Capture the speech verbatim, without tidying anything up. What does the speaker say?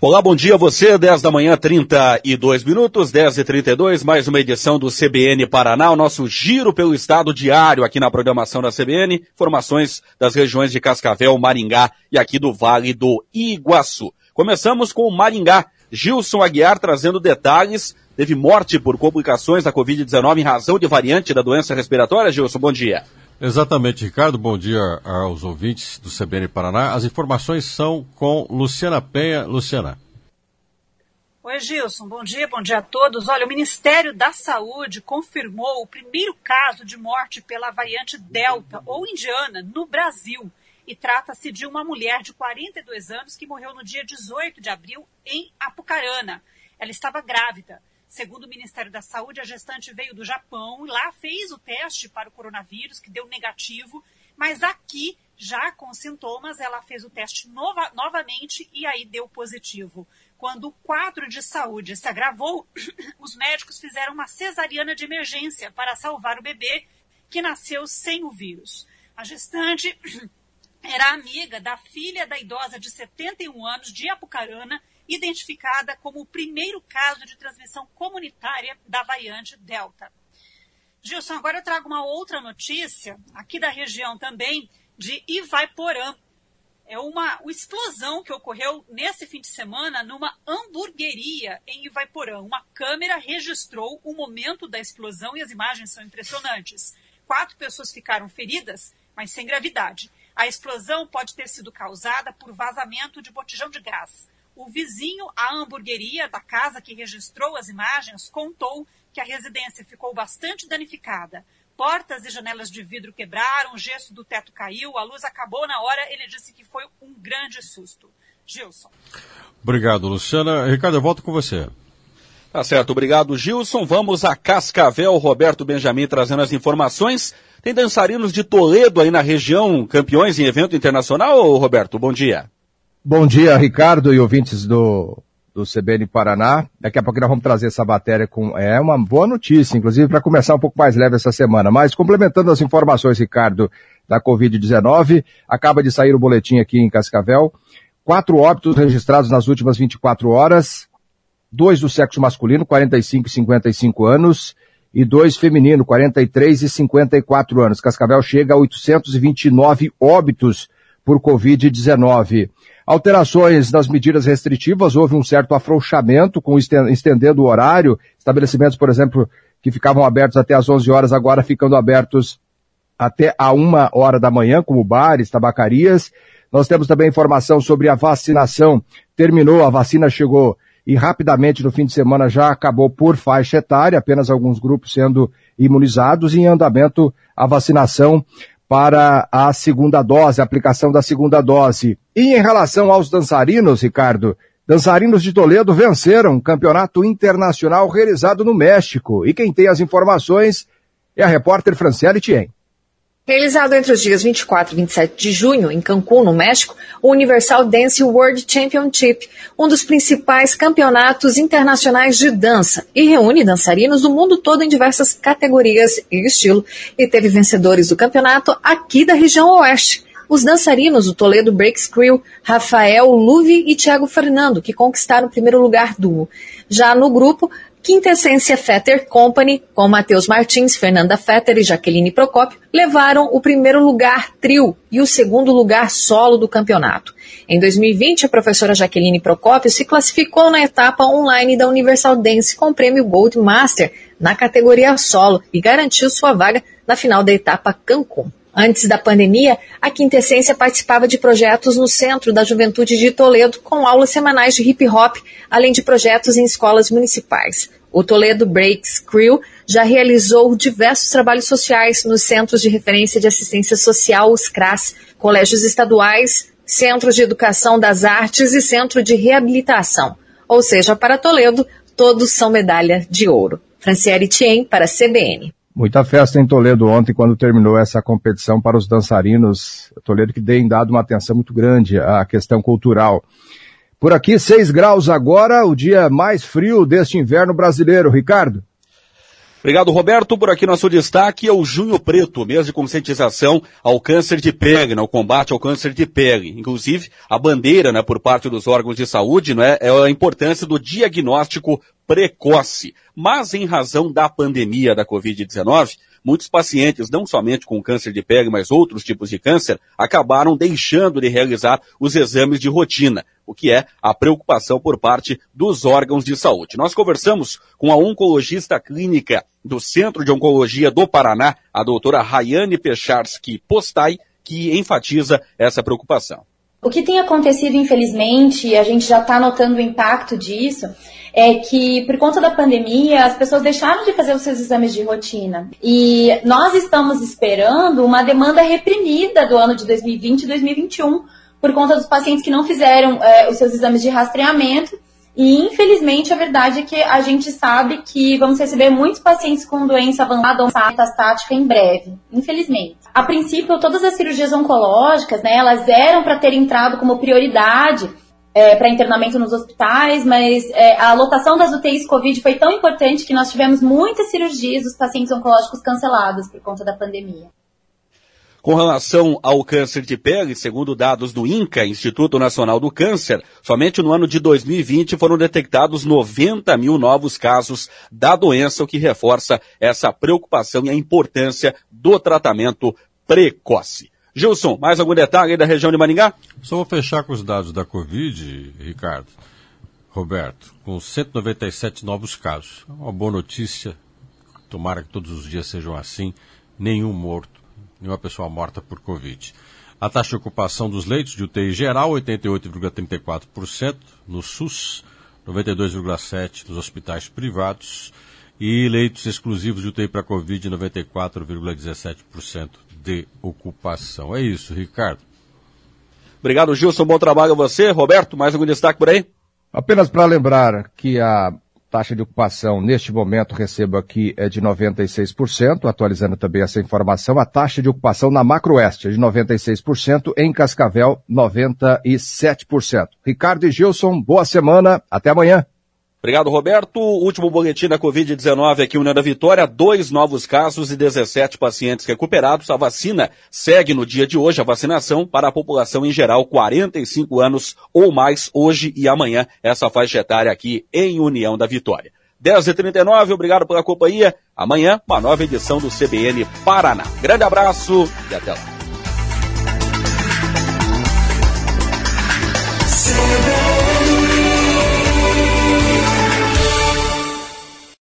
Olá, bom dia a você, dez da manhã, trinta e dois minutos, dez e trinta e dois, mais uma edição do C B N Paraná, o nosso giro pelo estado diário aqui na programação da C B N, informações das regiões de Cascavel, Maringá e aqui do Vale do Iguaçu. Começamos com o Maringá, Gilson Aguiar trazendo detalhes, teve morte por complicações da covid dezenove em razão de variante da doença respiratória. Gilson, bom dia. Exatamente, Ricardo. Bom dia aos ouvintes do C B N Paraná. As informações são com Luciana Penha. Luciana. Oi, Gilson. Bom dia, bom dia a todos. Olha, o Ministério da Saúde confirmou o primeiro caso de morte pela variante Delta, ou indiana, no Brasil. E trata-se de uma mulher de quarenta e dois anos que morreu no dia dezoito de abril em Apucarana. Ela estava grávida. Segundo o Ministério da Saúde, a gestante veio do Japão e lá fez o teste para o coronavírus, que deu negativo, mas aqui, já com sintomas, ela fez o teste nova, novamente e aí deu positivo. Quando o quadro de saúde se agravou, os médicos fizeram uma cesariana de emergência para salvar o bebê, que nasceu sem o vírus. A gestante era amiga da filha da idosa de setenta e um anos de Apucarana, identificada como o primeiro caso de transmissão comunitária da variante Delta. Gilson, agora eu trago uma outra notícia, aqui da região também, de Ivaiporã. É uma, uma explosão que ocorreu nesse fim de semana numa hamburgueria em Ivaiporã. Uma câmera registrou o momento da explosão e as imagens são impressionantes. Quatro pessoas ficaram feridas, mas sem gravidade. A explosão pode ter sido causada por vazamento de botijão de gás. O vizinho à hamburgueria da casa que registrou as imagens contou que a residência ficou bastante danificada. Portas e janelas de vidro quebraram, o gesso do teto caiu, a luz acabou na hora. Ele disse que foi um grande susto. Gilson. Obrigado, Luciana. Ricardo, eu volto com você. Tá certo, obrigado, Gilson. Vamos a Cascavel, Roberto Benjamin trazendo as informações. Tem dançarinos de Toledo aí na região, campeões em evento internacional, Roberto? Bom dia. Bom dia, Ricardo e ouvintes do, do C B N Paraná. Daqui a pouco nós vamos trazer essa matéria com... É uma boa notícia, inclusive, para começar um pouco mais leve essa semana. Mas, complementando as informações, Ricardo, da covid dezenove, acaba de sair o boletim aqui em Cascavel. Quatro óbitos registrados nas últimas vinte e quatro horas. Dois do sexo masculino, quarenta e cinco e cinquenta e cinco anos. E dois feminino, quarenta e três e cinquenta e quatro anos. Cascavel chega a oitocentos e vinte e nove óbitos por covid dezenove. Alterações nas medidas restritivas, houve um certo afrouxamento, com estendendo o horário, estabelecimentos, por exemplo, que ficavam abertos até às onze horas, agora ficando abertos até a uma hora da manhã, como bares, tabacarias. Nós temos também informação sobre a vacinação, terminou, a vacina chegou e rapidamente no fim de semana já acabou por faixa etária, apenas alguns grupos sendo imunizados, e em andamento a vacinação para a segunda dose, a aplicação da segunda dose. E em relação aos dançarinos, Ricardo, dançarinos de Toledo venceram um campeonato internacional realizado no México. E quem tem as informações é a repórter Franciele Tien. Realizado entre os dias vinte e quatro e vinte e sete de junho, em Cancún, no México, o Universal Dance World Championship, um dos principais campeonatos internacionais de dança, e reúne dançarinos do mundo todo em diversas categorias e estilo, e teve vencedores do campeonato aqui da região oeste. Os dançarinos do Toledo Breaks Crew, Rafael Luve e Thiago Fernando, que conquistaram o primeiro lugar duo. Já no grupo, Quintessência Fetter Company, com Matheus Martins, Fernanda Fetter e Jaqueline Procópio, levaram o primeiro lugar trio e o segundo lugar solo do campeonato. Em dois mil e vinte, a professora Jaqueline Procópio se classificou na etapa online da Universal Dance com o prêmio Gold Master na categoria solo e garantiu sua vaga na final da etapa Cancún. Antes da pandemia, a Quintessência participava de projetos no Centro da Juventude de Toledo, com aulas semanais de hip-hop, além de projetos em escolas municipais. O Toledo Breaks Crew já realizou diversos trabalhos sociais nos Centros de Referência de Assistência Social, os C R A S, colégios estaduais, Centros de Educação das Artes e Centro de Reabilitação. Ou seja, para Toledo, todos são medalha de ouro. Franciele Tien, para a C B N. Muita festa em Toledo ontem, quando terminou essa competição para os dançarinos. Toledo que tem dado uma atenção muito grande à questão cultural. Por aqui, seis graus agora, o dia mais frio deste inverno brasileiro. Ricardo? Obrigado, Roberto. Por aqui nosso destaque é o Junho Preto, mês de conscientização ao câncer de pele, no combate ao câncer de pele. Inclusive, a bandeira, né, por parte dos órgãos de saúde, né, é a importância do diagnóstico precoce. Mas em razão da pandemia da covid dezenove, muitos pacientes, não somente com câncer de pele, mas outros tipos de câncer, acabaram deixando de realizar os exames de rotina, o que é a preocupação por parte dos órgãos de saúde. Nós conversamos com a oncologista clínica do Centro de Oncologia do Paraná, a doutora Rayane Pecharski Postai, que enfatiza essa preocupação. O que tem acontecido, infelizmente, a gente já está notando o impacto disso, é que por conta da pandemia as pessoas deixaram de fazer os seus exames de rotina. E nós estamos esperando uma demanda reprimida do ano de dois mil e vinte e dois mil e vinte e um, por conta dos pacientes que não fizeram é, os seus exames de rastreamento. E, infelizmente, a verdade é que a gente sabe que vamos receber muitos pacientes com doença avançada ou metastática em breve, infelizmente. A princípio, todas as cirurgias oncológicas, né, elas eram para ter entrado como prioridade é, para internamento nos hospitais, mas é, a lotação das U T Is Covid foi tão importante que nós tivemos muitas cirurgias dos pacientes oncológicos canceladas por conta da pandemia. Com relação ao câncer de pele, segundo dados do INCA, Instituto Nacional do Câncer, somente no ano de dois mil e vinte foram detectados noventa mil novos casos da doença, o que reforça essa preocupação e a importância do tratamento precoce. Gilson, mais algum detalhe aí da região de Maringá? Só vou fechar com os dados da Covid, Ricardo, Roberto, com cento e noventa e sete novos casos. Uma boa notícia, tomara que todos os dias sejam assim, nenhum morto. Nenhuma pessoa morta por Covid. A taxa de ocupação dos leitos de U T I geral, oitenta e oito vírgula trinta e quatro por cento no SUS, noventa e dois vírgula sete por cento nos hospitais privados e leitos exclusivos de U T I para Covid, noventa e quatro vírgula dezessete por cento de ocupação. É isso, Ricardo. Obrigado, Gilson. Bom trabalho a você. Roberto, mais algum destaque por aí? Apenas para lembrar que a taxa de ocupação, neste momento, recebo aqui, é de noventa e seis por cento, atualizando também essa informação. A taxa de ocupação na Macroeste é de noventa e seis por cento, em Cascavel, noventa e sete por cento. Ricardo e Gilson, boa semana, até amanhã. Obrigado, Roberto. Último boletim da covid dezenove aqui, União da Vitória, dois novos casos e dezessete pacientes recuperados. A vacina segue no dia de hoje, a vacinação para a população em geral, quarenta e cinco anos ou mais, hoje e amanhã, essa faixa etária aqui em União da Vitória. dez e trinta e nove, obrigado pela companhia. Amanhã, uma nova edição do C B N Paraná. Grande abraço e até lá.